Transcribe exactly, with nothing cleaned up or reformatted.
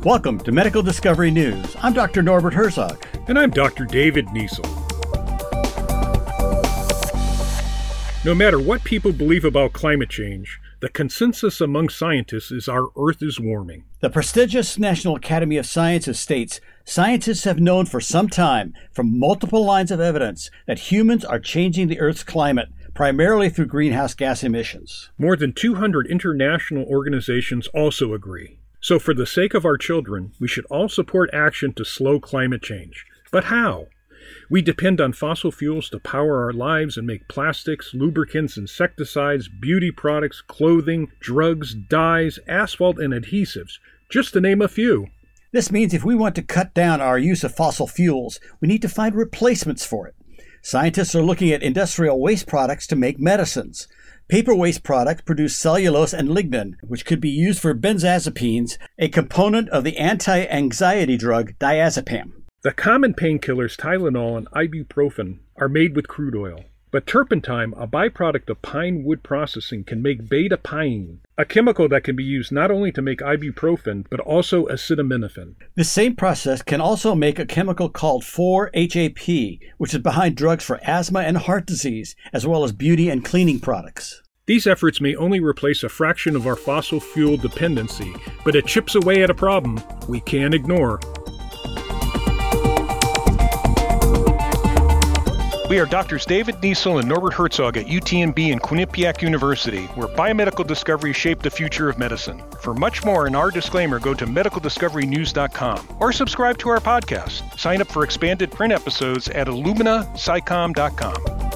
Welcome to Medical Discovery News. I'm Doctor Norbert Herzog. And I'm Doctor David Niesel. No matter what people believe about climate change, the consensus among scientists is our Earth is warming. The prestigious National Academy of Sciences states scientists have known for some time, from multiple lines of evidence, that humans are changing the Earth's climate, primarily through greenhouse gas emissions. More than two hundred international organizations also agree. So for the sake of our children, we should all support action to slow climate change. But how? We depend on fossil fuels to power our lives and make plastics, lubricants, insecticides, beauty products, clothing, drugs, dyes, asphalt, and adhesives, just to name a few. This means if we want to cut down our use of fossil fuels, we need to find replacements for it. Scientists are looking at industrial waste products to make medicines. Paper waste products produce cellulose and lignin, which could be used for benzodiazepines, a component of the anti-anxiety drug diazepam. The common painkillers Tylenol and ibuprofen are made with crude oil. But turpentine, a byproduct of pine wood processing, can make beta-pine, a chemical that can be used not only to make ibuprofen, but also acetaminophen. This same process can also make a chemical called four H A P, which is behind drugs for asthma and heart disease, as well as beauty and cleaning products. These efforts may only replace a fraction of our fossil fuel dependency, but it chips away at a problem we can't ignore. We are Doctors David Niesel and Norbert Herzog at U T M B and Quinnipiac University, where biomedical discoveries shape the future of medicine. For much more in our disclaimer, go to medical discovery news dot com or subscribe to our podcast. Sign up for expanded print episodes at illumina sci com dot com.